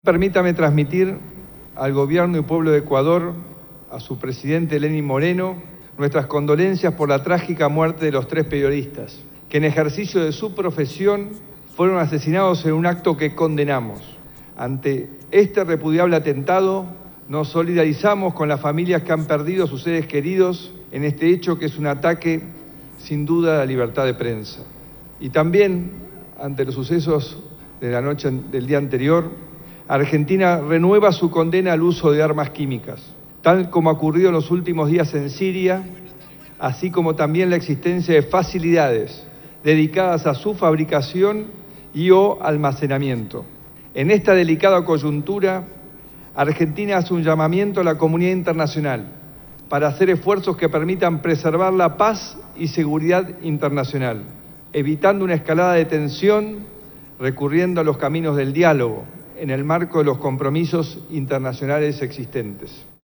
Permítame transmitir al gobierno y pueblo de Ecuador, a su presidente Lenín Moreno, nuestras condolencias por la trágica muerte de los 3 periodistas, que en ejercicio de su profesión fueron asesinados en un acto que condenamos. Ante este repudiable atentado, nos solidarizamos con las familias que han perdido a sus seres queridos en este hecho que es un ataque sin duda a la libertad de prensa. Y también, ante los sucesos de la noche del día anterior, Argentina renueva su condena al uso de armas químicas, tal como ha ocurrido en los últimos días en Siria, así como también la existencia de facilidades dedicadas a su fabricación y/o almacenamiento. En esta delicada coyuntura, Argentina hace un llamamiento a la comunidad internacional para hacer esfuerzos que permitan preservar la paz y seguridad internacional, evitando una escalada de tensión, recurriendo a los caminos del diálogo, en el marco de los compromisos internacionales existentes.